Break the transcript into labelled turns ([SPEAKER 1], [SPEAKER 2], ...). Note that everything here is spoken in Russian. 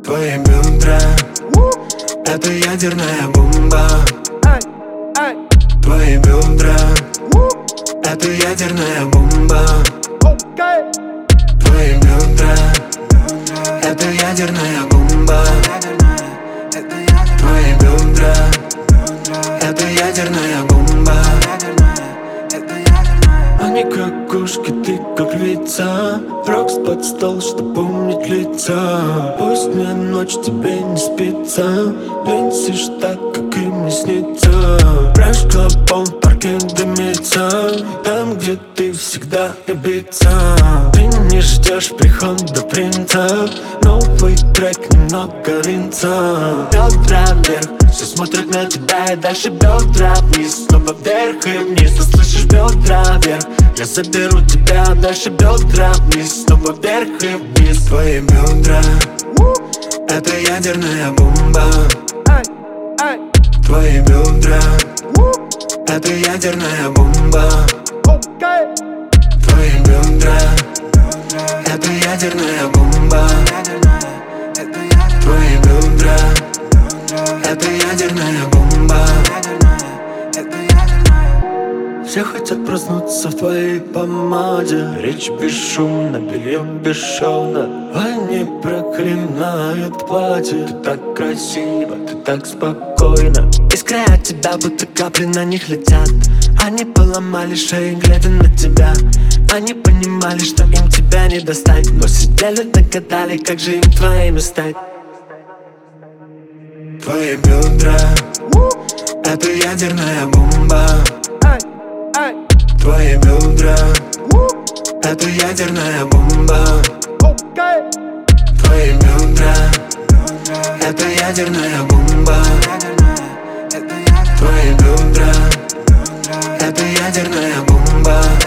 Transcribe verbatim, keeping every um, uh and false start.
[SPEAKER 1] Твои бедра — это ядерная бомба. Твои бедра — это ядерная бомба. Твои бедра — это ядерная бомба. Твои бедра — это ядерная бомба. Они как кошки, ты как львица. Рокс под стол, что помнит лица. Пусть мне ночь тебе не спится. Летишь так, как и мне снится. Фреш клаб, он в парке дымится. Там, где ты всегда любится. Ты не ждешь прихода принца. Новый трек, немного ринца. Бедра вверх, все смотрят на тебя и дальше бедра вниз. Снова вверх и вниз, ты слышишь бедра вверх. Я заберу тебя, а дальше бедра вниз. Снова вверх и вниз. Твои бедра — это ядерная бомба. Твои бедра — это ядерная бомба. Твои бедра — это ядерная бомба. Твои бедра — это ядерная бомба. Все хотят проснуться в твоей помаде. Речь бесшумна, белье бесшовно. Они проклинают платье. Ты так красива, ты так спокойна. Искры от тебя, будто капли на них летят. Они поломали шеи, глядя на тебя. Они понимали, что им тебя не достать, но сидели так гадали, как же им твоими стать. Твои бедра — это ядерная бомба. Твои бедра — это ядерная бомба. Твои бедра — это ядерная бомба. Твои бедра — это ядерная бомба.